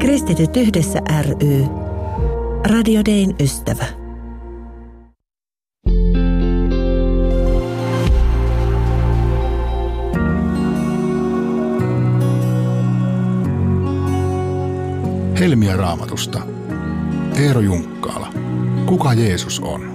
Kristityt yhdessä ry. Radio Dayn ystävä. Helmiä Raamatusta. Eero Junkkaala. Kuka Jeesus on?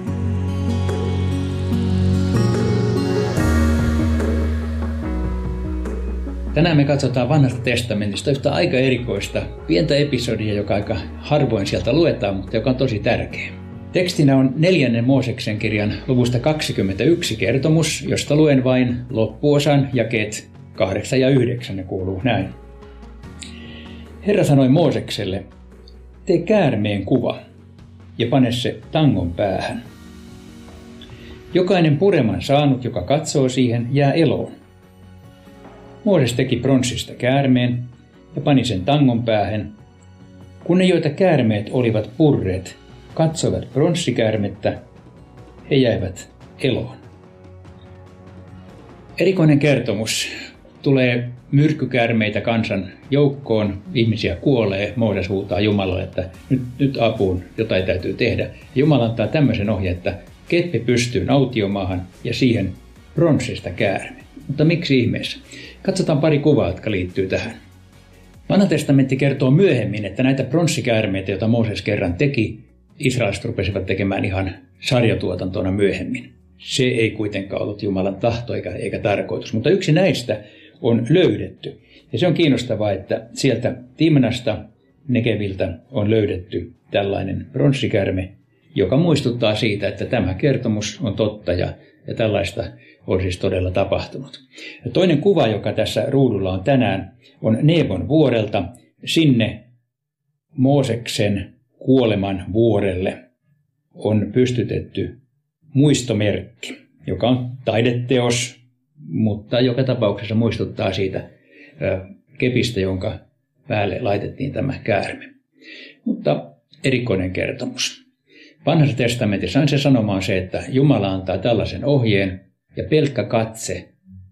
Tänään me katsotaan Vanhasta testamentista yhtä aika erikoista, pientä episodia, joka aika harvoin sieltä luetaan, mutta joka on tosi tärkeä. Tekstinä on 4. Mooseksen kirjan luvusta 21 kertomus, josta luen vain loppuosan jakeet 8 ja 9, ne kuuluu näin. Herra sanoi Moosekselle, tee käärmeen kuva ja pane se tangon päähän. Jokainen pureman saanut, joka katsoo siihen, jää eloon. Mooses teki pronssista käärmeen ja pani sen tangon päähän. Kun ne, joita käärmeet olivat purreet, katsoivat pronssikäärmettä, he jäivät eloon. Erikoinen kertomus. Tulee myrkkykäärmeitä kansan joukkoon, ihmisiä kuolee, Mooses huutaa Jumalalle, että nyt apuun, jotain täytyy tehdä. Ja Jumala antaa tämmöisen ohjeen, että keppi pystyyn autiomaahan ja siihen pronssista käärme. Mutta miksi ihmeessä? Katsotaan pari kuvaa, jotka liittyy tähän. Vanha testamentti kertoo myöhemmin, että näitä pronssikäärmeitä, joita Mooses kerran teki, israelaiset rupesivat tekemään ihan sarjatuotantona myöhemmin. Se ei kuitenkaan ollut Jumalan tahto eikä tarkoitus, mutta yksi näistä on löydetty. Ja se on kiinnostavaa, että sieltä Timnasta Negeviltä on löydetty tällainen pronssikäärme, joka muistuttaa siitä, että tämä kertomus on totta ja tällaista on siis todella tapahtunut. Ja toinen kuva, joka tässä ruudulla on tänään, on Nebon vuorelta. Sinne Mooseksen kuoleman vuorelle on pystytetty muistomerkki, joka on taideteos, mutta joka tapauksessa muistuttaa siitä kepistä, jonka päälle laitettiin tämä käärme. Mutta erikoinen kertomus. Vanhassa testamentissa on se sanomaan se, että Jumala antaa tällaisen ohjeen ja pelkkä katse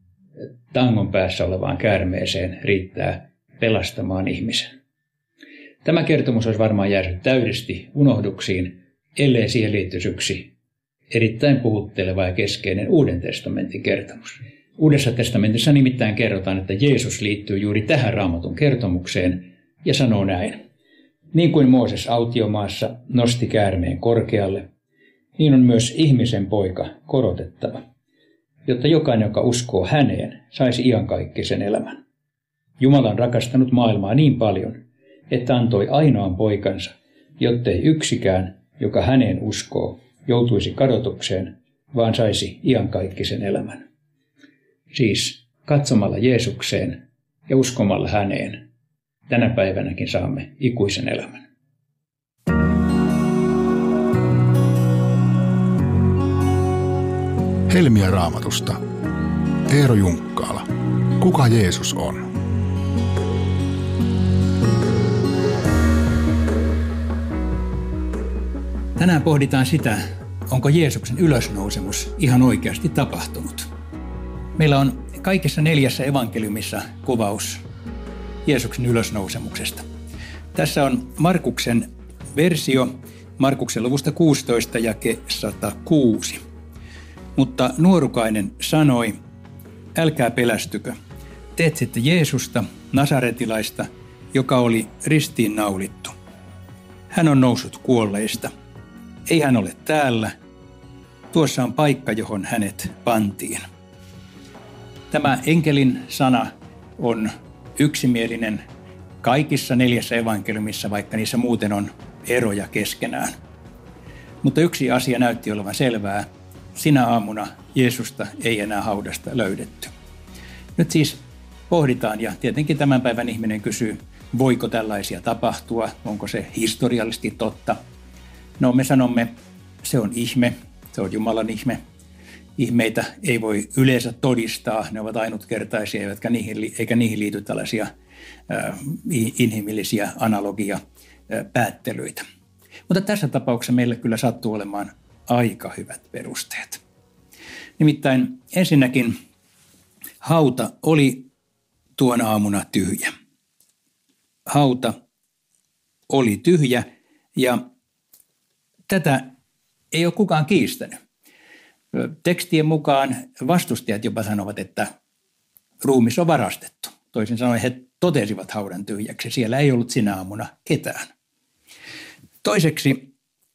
tangon päässä olevaan käärmeeseen riittää pelastamaan ihmisen. Tämä kertomus olisi varmaan jäänyt täydesti unohduksiin, ellei siihen liittyisi yksi erittäin puhutteleva ja keskeinen Uuden testamentin kertomus. Uudessa testamentissa nimittäin kerrotaan, että Jeesus liittyy juuri tähän Raamatun kertomukseen ja sanoo näin. Niin kuin Mooses autiomaassa nosti käärmeen korkealle, niin on myös ihmisen poika korotettava, jotta jokainen, joka uskoo häneen, saisi iankaikkisen elämän. Jumala on rakastanut maailmaa niin paljon, että antoi ainoan poikansa, jottei yksikään, joka häneen uskoo, joutuisi kadotukseen, vaan saisi iankaikkisen elämän. Siis katsomalla Jeesukseen ja uskomalla häneen, tänä päivänäkin saamme ikuisen elämän. Helmiä Raamatusta. Eero Junkkaala. Kuka Jeesus on? Tänään pohditaan sitä, onko Jeesuksen ylösnousemus ihan oikeasti tapahtunut. Meillä on kaikissa 4 evankeliumissa kuvaus Jeesuksen ylösnousemuksesta. Tässä on Markuksen versio, Markuksen luvusta 16 jake 106. Mutta nuorukainen sanoi, älkää pelästykö, te etsitte Jeesusta, nasaretilaista, joka oli ristiin naulittu. Hän on noussut kuolleista. Ei hän ole täällä. Tuossa on paikka, johon hänet pantiin. Tämä enkelin sana on yksimielinen kaikissa 4 evankeliumissa, vaikka niissä muuten on eroja keskenään. Mutta yksi asia näytti olevan selvää. Sinä aamuna Jeesusta ei enää haudasta löydetty. Nyt siis pohditaan ja tietenkin tämän päivän ihminen kysyy, voiko tällaisia tapahtua, onko se historiallisesti totta. No me sanomme, se on ihme, se on Jumalan ihme. Ihmeitä ei voi yleensä todistaa, ne ovat ainutkertaisia, eikä niihin liity tällaisia inhimillisiä analogia-päättelyitä. Mutta tässä tapauksessa meille kyllä sattuu olemaan aika hyvät perusteet. Nimittäin ensinnäkin hauta oli tuona aamuna tyhjä. Hauta oli tyhjä ja tätä ei ole kukaan kiistänyt. Tekstien mukaan vastustajat jopa sanovat, että ruumis on varastettu. Toisin sanoen he totesivat haudan tyhjäksi. Siellä ei ollut sinä aamuna ketään. Toiseksi,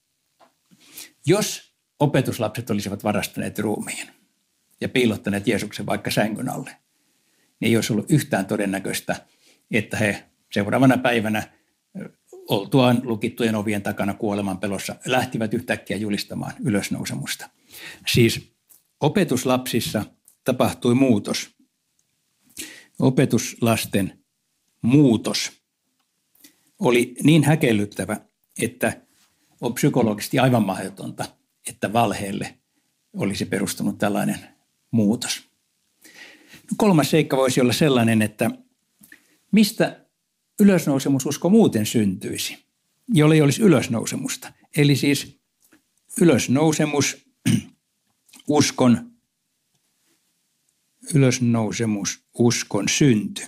jos opetuslapset olisivat varastaneet ruumiin ja piilottaneet Jeesuksen vaikka sängyn alle, niin ei olisi ollut yhtään todennäköistä, että he seuraavana päivänä oltuaan lukittujen ovien takana kuoleman pelossa lähtivät yhtäkkiä julistamaan ylösnousemusta. Siis opetuslapsissa tapahtui muutos. Opetuslasten muutos oli niin häkellyttävä, että on psykologisesti aivan mahdotonta, että valheelle olisi perustunut tällainen muutos. Kolmas seikka voisi olla sellainen, että mistä ylösnousemususko muuten syntyisi, jollei olisi ylösnousemusta. Eli siis ylösnousemususkon synty.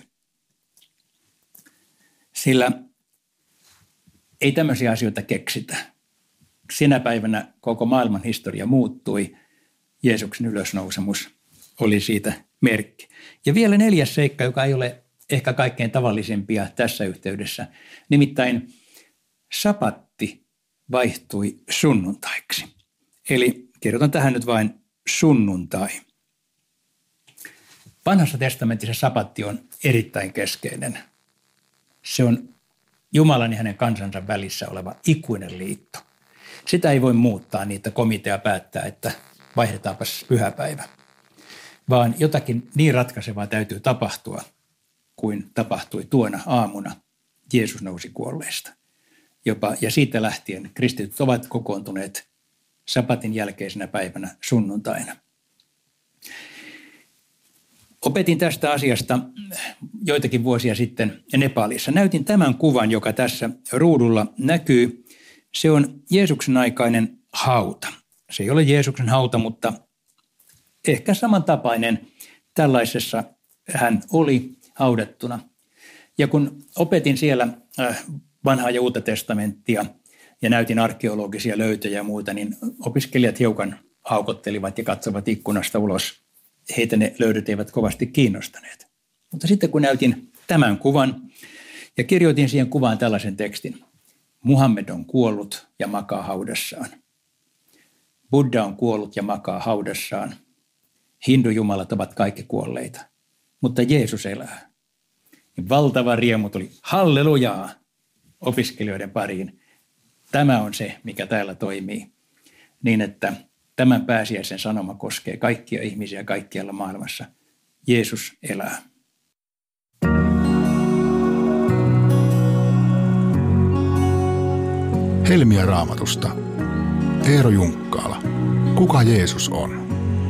Sillä ei tämmöisiä asioita keksitä. Sinä päivänä koko maailman historia muuttui. Jeesuksen ylösnousemus oli siitä merkki. Ja vielä neljäs seikka, joka ei ole ehkä kaikkein tavallisimpia tässä yhteydessä. Nimittäin sapatti vaihtui sunnuntaiksi. Eli kirjoitan tähän nyt vain sunnuntai. Vanhassa testamentissa sapatti on erittäin keskeinen. Se on Jumalan ja hänen kansansa välissä oleva ikuinen liitto. Sitä ei voi muuttaa, niitä komitea päättää, että vaihdetaanpas pyhäpäivä. Vaan jotakin niin ratkaisevaa täytyy tapahtua, kuin tapahtui tuona aamuna. Jeesus nousi kuolleista. Ja siitä lähtien kristityt ovat kokoontuneet sapatin jälkeisenä päivänä sunnuntaina. Opetin tästä asiasta joitakin vuosia sitten Nepalissa. Näytin tämän kuvan, joka tässä ruudulla näkyy. Se on Jeesuksen aikainen hauta. Se ei ole Jeesuksen hauta, mutta ehkä samantapainen tällaisessa hän oli haudattuna. Ja kun opetin siellä vanhaa ja uutta testamenttia ja näytin arkeologisia löytöjä ja muuta, niin opiskelijat hiukan haukottelivat ja katsovat ikkunasta ulos. Heitä ne löydöt eivät kovasti kiinnostaneet. Mutta sitten kun näytin tämän kuvan ja kirjoitin siihen kuvaan tällaisen tekstin. Muhammed on kuollut ja makaa haudassaan. Buddha on kuollut ja makaa haudassaan. Hindujumalat ovat kaikki kuolleita, mutta Jeesus elää. Valtava riemu tuli hallelujaa opiskelijoiden pariin. Tämä on se, mikä täällä toimii, niin että tämän pääsiäisen sanoma koskee kaikkia ihmisiä kaikkialla maailmassa. Jeesus elää. Helmiä Raamatusta. Eero Junkkaala. Kuka Jeesus on?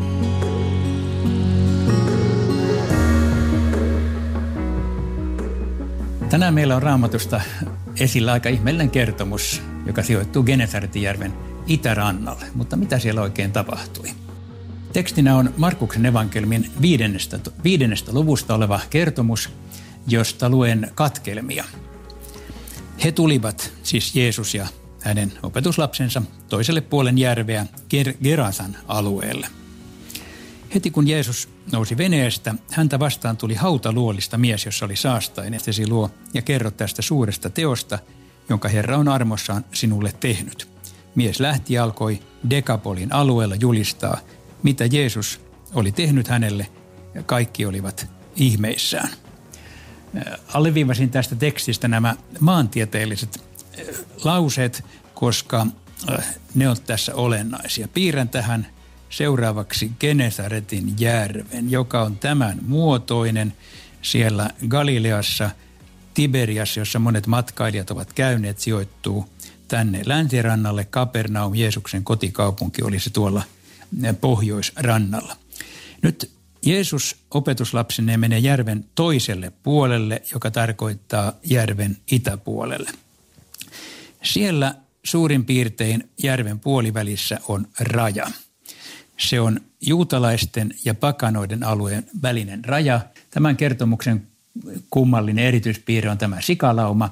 Tänään meillä on Raamatusta esillä aika ihmeellinen kertomus, joka sijoittuu Genesaretijärven itärannalle. Mutta mitä siellä oikein tapahtui? Tekstinä on Markuksen evankeliumin 5. luvusta oleva kertomus, josta luen katkelmia. He tulivat, siis Jeesus ja hänen opetuslapsensa, toiselle puolen järveä Gerasan alueelle. Heti kun Jeesus nousi veneestä, häntä vastaan tuli hautaluolista mies, jossa oli saastainen. Tesi luo ja kerro tästä suuresta teosta, jonka Herra on armossaan sinulle tehnyt. Mies lähti ja alkoi Dekapolin alueella julistaa, mitä Jeesus oli tehnyt hänelle, ja kaikki olivat ihmeissään. Alleviivasin tästä tekstistä nämä maantieteelliset lauseet, koska ne ovat tässä olennaisia. Piirrän tähän seuraavaksi Genesaretin järven, joka on tämän muotoinen siellä Galileassa, Tiberiassa, jossa monet matkailijat ovat käyneet, sijoittuu tänne länsirannalle. Kapernaum, Jeesuksen kotikaupunki, olisi tuolla pohjoisrannalla. Nyt Jeesus opetuslapsineen menee järven toiselle puolelle, joka tarkoittaa järven itäpuolelle. Siellä suurin piirtein järven puolivälissä on raja. Se on juutalaisten ja pakanoiden alueen välinen raja. Tämän kertomuksen kummallinen erityispiirre on tämä sikalauma,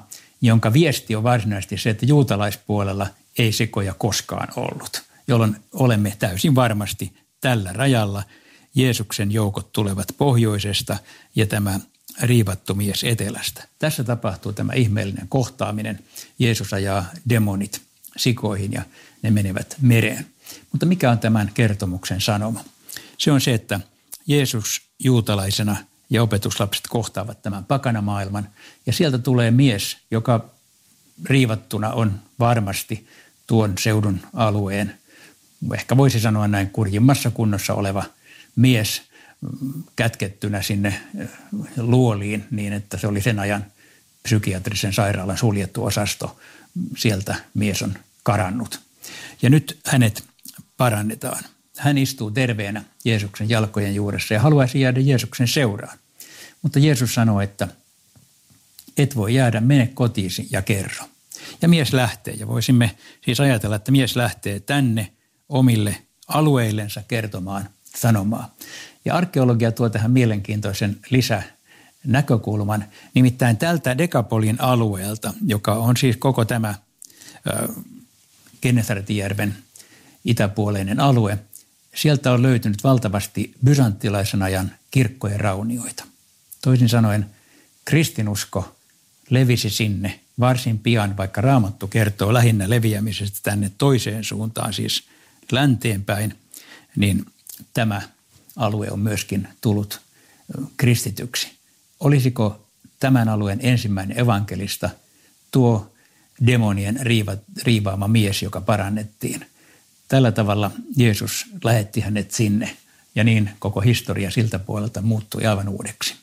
jonka viesti on varsinaisesti se, että juutalaispuolella ei sikoja koskaan ollut, jolloin olemme täysin varmasti tällä rajalla. Jeesuksen joukot tulevat pohjoisesta ja tämä riivattu mies etelästä. Tässä tapahtuu tämä ihmeellinen kohtaaminen. Jeesus ajaa demonit sikoihin ja ne menevät mereen. Mutta mikä on tämän kertomuksen sanoma? Se on se, että Jeesus juutalaisena ja opetuslapset kohtaavat tämän pakanamaailman ja sieltä tulee mies, joka riivattuna on varmasti tuon seudun alueen, ehkä voisi sanoa näin, kurjimmassa kunnossa oleva mies kätkettynä sinne luoliin niin, että se oli sen ajan psykiatrisen sairaalan suljettu osasto. Sieltä mies on karannut. Ja nyt hänet parannetaan. Hän istuu terveenä Jeesuksen jalkojen juuressa ja haluaisi jäädä Jeesuksen seuraan. Mutta Jeesus sanoo, että et voi jäädä, mene kotiisi ja kerro. Ja mies lähtee ja voisimme siis ajatella, että mies lähtee tänne omille alueillensa kertomaan sanomaa. Ja arkeologia tuo tähän mielenkiintoisen lisänäkökulman. Nimittäin tältä Dekapolin alueelta, joka on siis koko tämä Genesaretjärven itäpuoleinen alue, sieltä on löytynyt valtavasti bysanttilaisen ajan kirkkojen raunioita. Toisin sanoen kristinusko levisi sinne varsin pian, vaikka Raamattu kertoo lähinnä leviämisestä tänne toiseen suuntaan, siis länteenpäin, niin tämä alue on myöskin tullut kristityksi. Olisiko tämän alueen ensimmäinen evankelista tuo demonien riivaama mies, joka parannettiin? Tällä tavalla Jeesus lähetti hänet sinne ja niin koko historia siltä puolelta muuttui aivan uudeksi.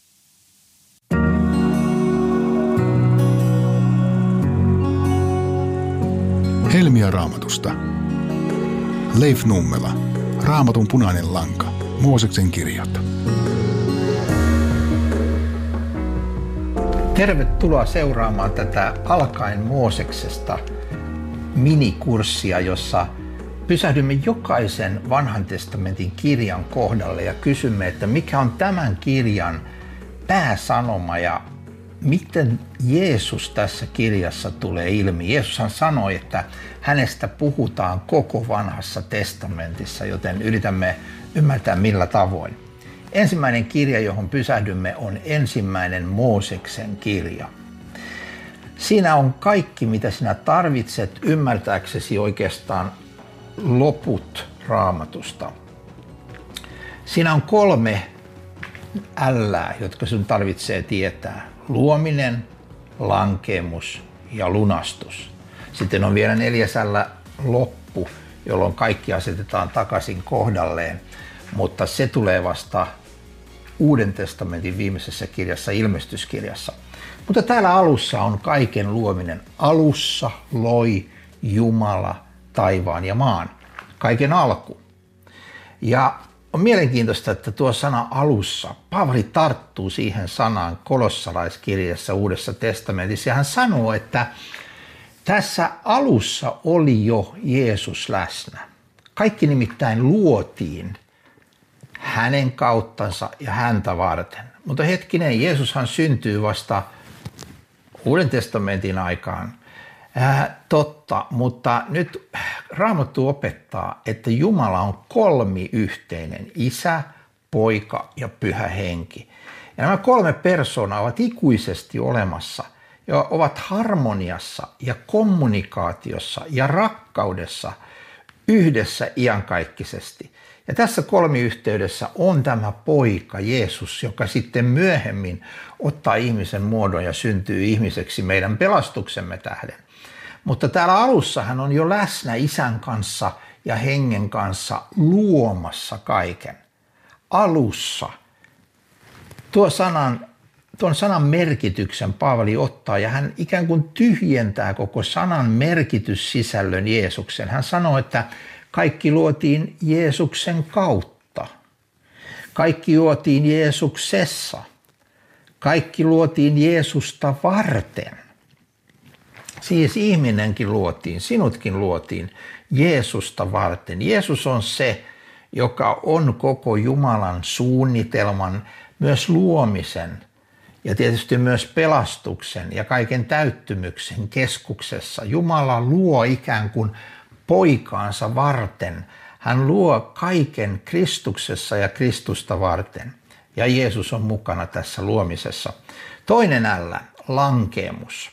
Helmiä Raamatusta. Leif Nummela. Raamatun punainen lanka. Mooseksen kirjat. Tervetuloa seuraamaan tätä Alkaen Mooseksesta minikurssia, jossa pysähdymme jokaisen vanhan testamentin kirjan kohdalle ja kysymme, että mikä on tämän kirjan pääsanoma ja miten Jeesus tässä kirjassa tulee ilmi. Jeesushan sanoi, että hänestä puhutaan koko vanhassa testamentissa, joten yritämme ymmärtää millä tavoin. Ensimmäinen kirja, johon pysähdymme, on ensimmäinen Mooseksen kirja. Siinä on kaikki, mitä sinä tarvitset ymmärtääksesi oikeastaan loput Raamatusta. Siinä on 3 ällää, jotka sinun tarvitsee tietää. Luominen, lankeemus ja lunastus. Sitten on vielä 4. ällä loppu, jolloin kaikki asetetaan takaisin kohdalleen, mutta se tulee vasta Uuden testamentin viimeisessä kirjassa, ilmestyskirjassa. Mutta täällä alussa on kaiken luominen. Alussa loi Jumala taivaan ja maan. Kaiken alku. Ja on mielenkiintoista, että tuo sana alussa, Paavali tarttuu siihen sanaan kolossalaiskirjassa Uudessa testamentissa ja hän sanoo, että tässä alussa oli jo Jeesus läsnä. Kaikki nimittäin luotiin hänen kauttansa ja häntä varten. Mutta hetkinen, Jeesushan syntyy vasta Uuden testamentin aikaan. Totta, mutta nyt Raamattu opettaa, että Jumala on kolmiyhteinen, Isä, Poika ja Pyhä Henki. Ja nämä 3 persoonaa ovat ikuisesti olemassa ja ovat harmoniassa ja kommunikaatiossa ja rakkaudessa yhdessä iankaikkisesti. Ja tässä kolmiyhteydessä on tämä Poika Jeesus, joka sitten myöhemmin ottaa ihmisen muodon ja syntyy ihmiseksi meidän pelastuksemme tähden. Mutta täällä alussa hän on jo läsnä Isän kanssa ja Hengen kanssa luomassa kaiken. Alussa. Tuon sanan merkityksen Paavali ottaa ja hän ikään kuin tyhjentää koko sanan merkityssisällön Jeesuksen. Hän sanoo, että kaikki luotiin Jeesuksen kautta. Kaikki luotiin Jeesuksessa. Kaikki luotiin Jeesusta varten. Siis ihminenkin luotiin, sinutkin luotiin Jeesusta varten. Jeesus on se, joka on koko Jumalan suunnitelman, myös luomisen ja tietysti myös pelastuksen ja kaiken täyttymyksen keskuksessa. Jumala luo ikään kuin poikaansa varten. Hän luo kaiken Kristuksessa ja Kristusta varten. Ja Jeesus on mukana tässä luomisessa. Toinen L, lankeemus.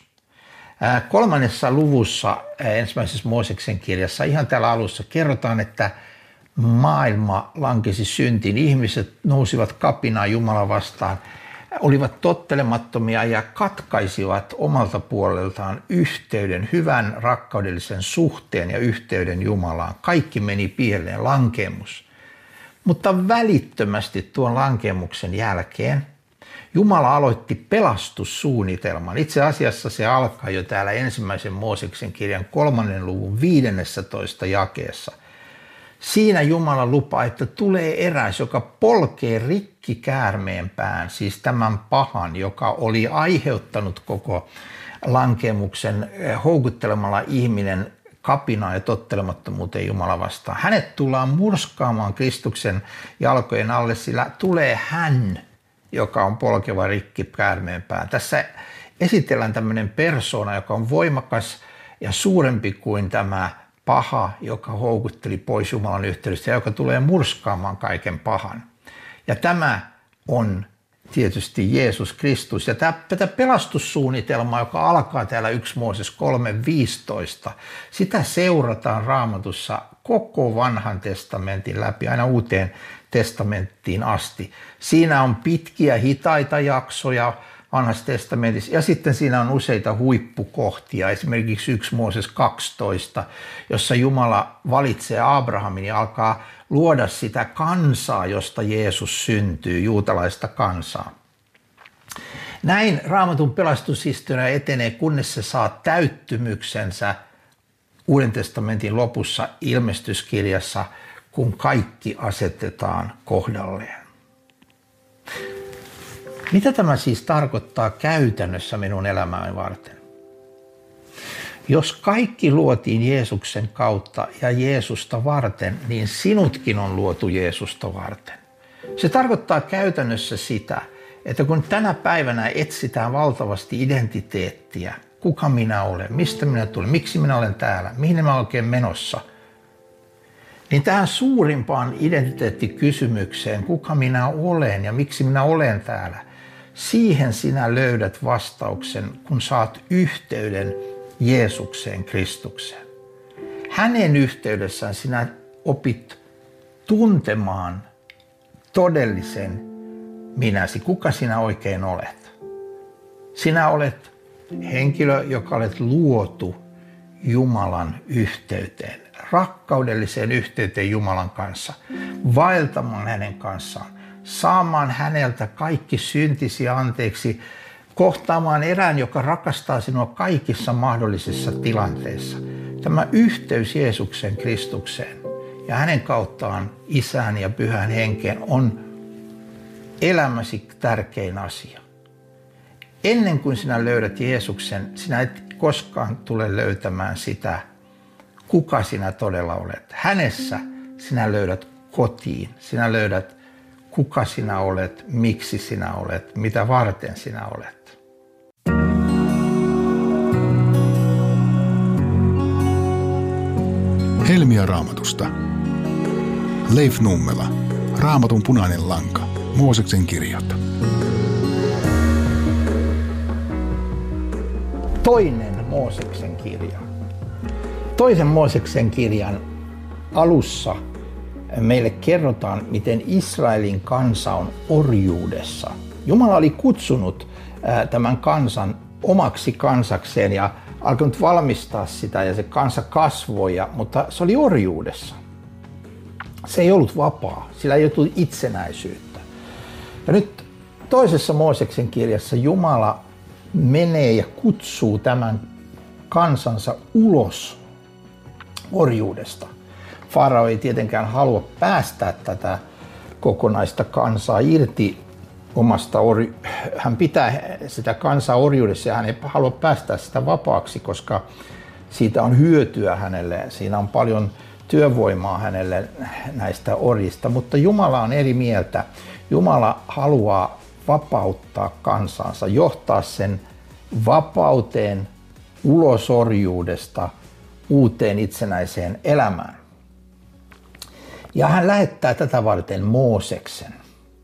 3. luvussa ensimmäisessä Mooseksen kirjassa ihan täällä alussa kerrotaan, että maailma lankesi syntiin. Ihmiset nousivat kapinaan Jumalaa vastaan, olivat tottelemattomia ja katkaisivat omalta puoleltaan yhteyden, hyvän rakkaudellisen suhteen ja yhteyden Jumalaan. Kaikki meni pieleen, lankeemus. Mutta välittömästi tuon lankeemuksen jälkeen Jumala aloitti pelastussuunnitelman. Itse asiassa se alkaa jo täällä ensimmäisen Mooseksen kirjan 3. luvun 15. jakeessa. Siinä Jumala lupaa, että tulee eräs, joka polkee rikki käärmeen pään, siis tämän pahan, joka oli aiheuttanut koko lankeemuksen houkuttelemalla ihminen kapinaan ja tottelemattomuuteen Jumala vastaan. Hänet tullaan murskaamaan Kristuksen jalkojen alle, sillä tulee hän, joka on polkeva rikki käärmeen pään. Tässä esitellään tämmöinen persoona, joka on voimakas ja suurempi kuin tämä paha, joka houkutteli pois Jumalan yhteydestä ja joka tulee murskaamaan kaiken pahan. Ja tämä on tietysti Jeesus Kristus. Ja tätä pelastussuunnitelmaa, joka alkaa täällä 1 Mooses 3.15, sitä seurataan Raamatussa koko vanhan testamentin läpi, aina Uuteen testamenttiin asti. Siinä on pitkiä, hitaita jaksoja vanhassa testamentissa ja sitten siinä on useita huippukohtia. Esimerkiksi 1 Mooses 12, jossa Jumala valitsee Abrahamin ja alkaa luoda sitä kansaa, josta Jeesus syntyy, juutalaista kansaa. Näin Raamatun pelastushistoria etenee, kunnes se saa täyttymyksensä Uuden testamentin lopussa ilmestyskirjassa, kun kaikki asetetaan kohdalleen. Mitä tämä siis tarkoittaa käytännössä minun elämääni varten? Jos kaikki luotiin Jeesuksen kautta ja Jeesusta varten, niin sinutkin on luotu Jeesusta varten. Se tarkoittaa käytännössä sitä, että kun tänä päivänä etsitään valtavasti identiteettiä, kuka minä olen, mistä minä tulen, miksi minä olen täällä, mihin mä oikein menossa, niin tähän suurimpaan identiteettikysymykseen, kuka minä olen ja miksi minä olen täällä, siihen sinä löydät vastauksen, kun saat yhteyden Jeesukseen, Kristukseen. Hänen yhteydessään sinä opit tuntemaan todellisen minäsi, kuka sinä oikein olet. Sinä olet henkilö, joka olet luotu Jumalan yhteyteen, rakkaudelliseen yhteyteen Jumalan kanssa, vaeltamaan hänen kanssaan, saamaan häneltä kaikki syntisi anteeksi, kohtaamaan erään, joka rakastaa sinua kaikissa mahdollisissa tilanteissa. Tämä yhteys Jeesuksen Kristukseen ja hänen kauttaan Isään ja Pyhän Henkeen on elämäsi tärkein asia. Ennen kuin sinä löydät Jeesuksen, sinä et koskaan tule löytämään sitä, kuka sinä todella olet. Hänessä sinä löydät kotiin, sinä löydät kuka sinä olet, miksi sinä olet, mitä varten sinä olet. Helmiä Raamatusta. Leif Nummela. Raamatun punainen lanka. Mooseksen kirjat. Toinen Mooseksen kirja. Toisen Mooseksen kirjan alussa meille kerrotaan, miten Israelin kansa on orjuudessa. Jumala oli kutsunut tämän kansan omaksi kansakseen ja alkanut valmistaa sitä ja se kansa kasvoi, mutta se oli orjuudessa. Se ei ollut vapaa, sillä ei ollut itsenäisyyttä. Ja nyt toisessa Mooseksen kirjassa Jumala menee ja kutsuu tämän kansansa ulos orjuudesta. Farao ei tietenkään halua päästää tätä kokonaista kansaa irti omasta hän pitää sitä kansaa orjuudessa ja hän ei halua päästää sitä vapaaksi, koska siitä on hyötyä hänelle. Siinä on paljon työvoimaa hänelle näistä orjista, mutta Jumala on eri mieltä. Jumala haluaa vapauttaa kansansa, johtaa sen vapauteen ulos orjuudesta uuteen itsenäiseen elämään. Ja hän lähettää tätä varten Mooseksen.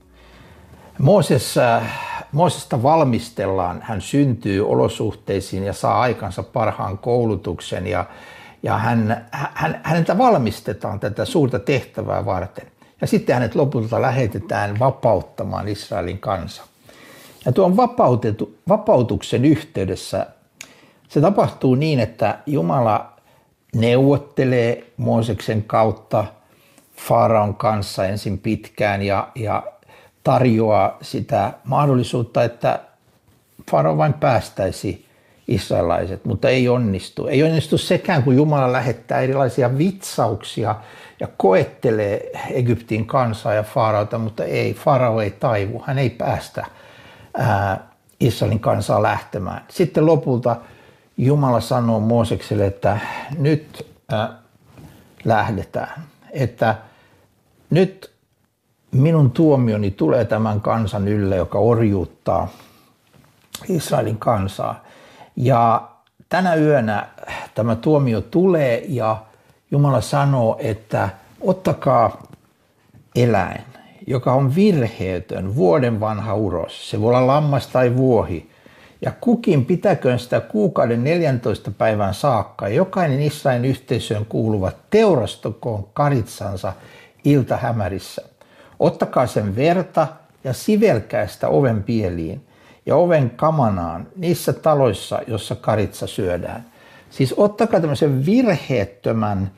Moosesta valmistellaan, hän syntyy olosuhteisiin ja saa aikansa parhaan koulutuksen ja häntä valmistetaan tätä suurta tehtävää varten. Ja sitten hänet lopulta lähetetään vapauttamaan Israelin kansa. Ja tuon vapautuksen yhteydessä se tapahtuu niin, että Jumala neuvottelee Mooseksen kautta Faaraon kanssa ensin pitkään ja tarjoaa sitä mahdollisuutta, että Faarao vain päästäisi israelaiset, mutta ei onnistu. Ei onnistu sekään, kun Jumala lähettää erilaisia vitsauksia ja koettelee Egyptin kansaa ja Faaraota, mutta Faarao ei taivu, hän ei päästä Israelin kansaa lähtemään. Sitten lopulta Jumala sanoo Moosekselle, että nyt lähdetään, että nyt minun tuomioni tulee tämän kansan ylle, joka orjuuttaa Israelin kansaa. Ja tänä yönä tämä tuomio tulee ja Jumala sanoo, että ottakaa eläin, joka on virheetön, vuoden vanha uros. Se voi olla lammas tai vuohi. Ja kukin pitäköön sitä kuukauden 14 päivän saakka. Jokainen Israelin yhteisöön kuuluva teurastakoon karitsansa iltahämärissä. Ottakaa sen verta ja sivelkää sitä oven pieliin ja oven kamanaan niissä taloissa, jossa karitsa syödään. Siis ottakaa tämmöisen virheettömän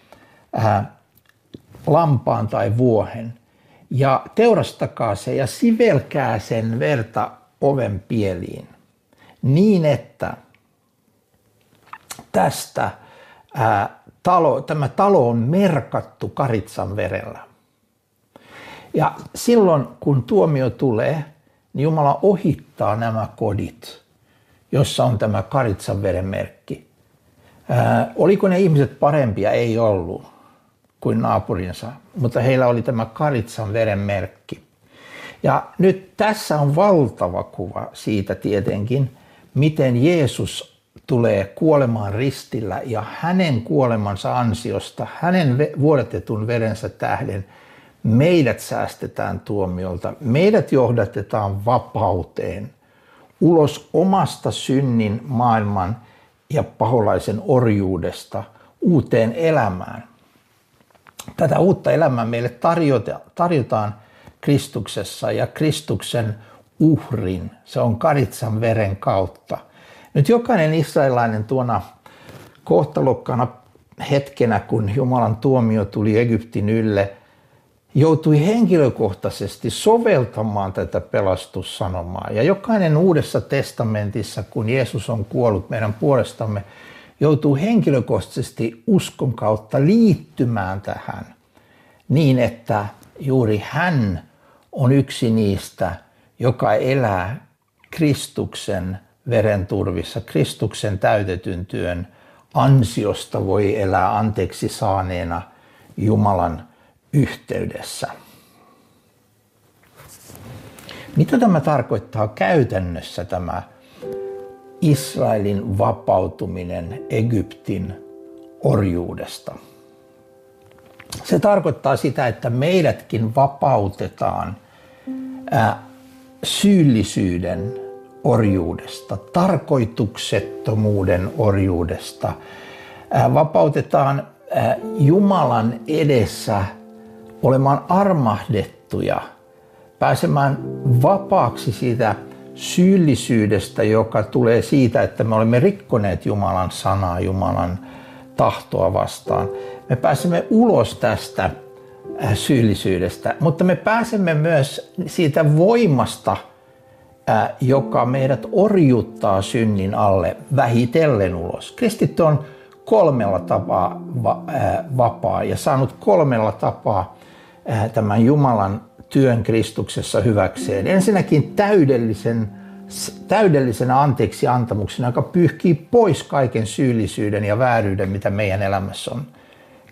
lampaan tai vuohen ja teurastakaa se ja sivelkää sen verta oven pieliin niin, että tämä talo on merkattu karitsan verellä. Ja silloin, kun tuomio tulee, niin Jumala ohittaa nämä kodit, jossa on tämä karitsan veren merkki. Oliko ne ihmiset parempia? Ei ollut kuin naapurinsa, mutta heillä oli tämä karitsan veren merkki. Ja nyt tässä on valtava kuva siitä tietenkin, miten Jeesus tulee kuolemaan ristillä ja hänen kuolemansa ansiosta, hänen vuodatetun verensä tähden, meidät säästetään tuomiolta, meidät johdatetaan vapauteen, ulos omasta synnin, maailman ja paholaisen orjuudesta uuteen elämään. Tätä uutta elämää meille tarjotaan Kristuksessa ja Kristuksen uhrin, se on karitsan veren kautta. Nyt jokainen israelilainen tuona kohtalokkaana hetkenä, kun Jumalan tuomio tuli Egyptin ylle, joutui henkilökohtaisesti soveltamaan tätä pelastussanomaa. Ja jokainen Uudessa testamentissa, kun Jeesus on kuollut meidän puolestamme, joutuu henkilökohtaisesti uskon kautta liittymään tähän niin, että juuri hän on yksi niistä, joka elää Kristuksen verenturvissa, Kristuksen täytetyn työn ansiosta voi elää anteeksi saaneena Jumalan yhteydessä. Mitä tämä tarkoittaa käytännössä, tämä Israelin vapautuminen Egyptin orjuudesta? Se tarkoittaa sitä, että meidätkin vapautetaan syyllisyyden orjuudesta, tarkoituksettomuuden orjuudesta. Vapautetaan Jumalan edessä olemaan armahdettuja, pääsemään vapaaksi siitä syyllisyydestä, joka tulee siitä, että me olemme rikkoneet Jumalan sanaa, Jumalan tahtoa vastaan. Me pääsemme ulos tästä syyllisyydestä, mutta me pääsemme myös siitä voimasta, joka meidät orjuttaa synnin alle vähitellen ulos. Kristitty on 3 tapaa vapaa ja saanut 3 tapaa tämän Jumalan työn Kristuksessa hyväkseen. Ensinnäkin täydellisenä anteeksi antamuksena, joka pyyhkii pois kaiken syyllisyyden ja vääryyden, mitä meidän elämässä on.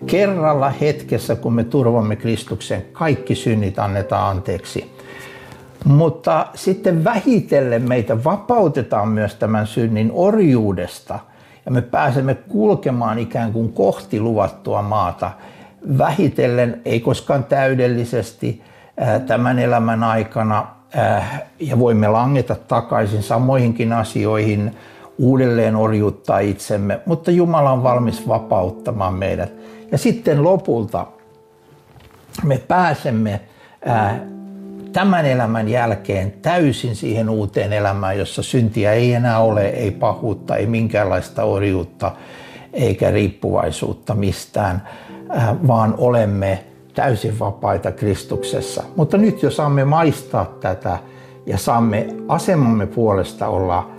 Kerralla hetkessä, kun me turvamme Kristuksen, kaikki synnit annetaan anteeksi. Mutta sitten vähitellen meitä vapautetaan myös tämän synnin orjuudesta ja me pääsemme kulkemaan ikään kuin kohti luvattua maata. Vähitellen, ei koskaan täydellisesti tämän elämän aikana ja voimme langeta takaisin samoihinkin asioihin, uudelleen orjuuttaa itsemme, mutta Jumala on valmis vapauttamaan meidät. Ja sitten lopulta me pääsemme tämän elämän jälkeen täysin siihen uuteen elämään, jossa syntiä ei enää ole, ei pahuutta, ei minkäänlaista orjuutta eikä riippuvaisuutta mistään, vaan olemme täysin vapaita Kristuksessa. Mutta nyt jo saamme maistaa tätä ja saamme asemamme puolesta olla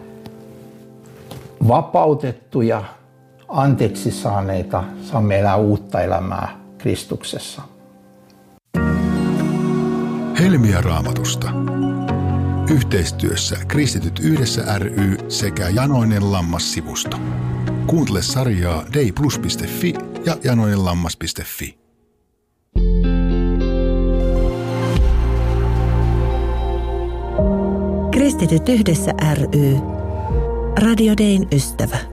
vapautettuja, anteeksi saaneita, saamme elää uutta elämää Kristuksessa. Helmiä Raamatusta. Yhteistyössä Kristityt yhdessä ry sekä Janoinen Lammas-sivusto. Kuuntele sarjaa dayplus.fi ja janoinenlammas.fi. Kristityt yhdessä ry. Radio Dayn ystävä.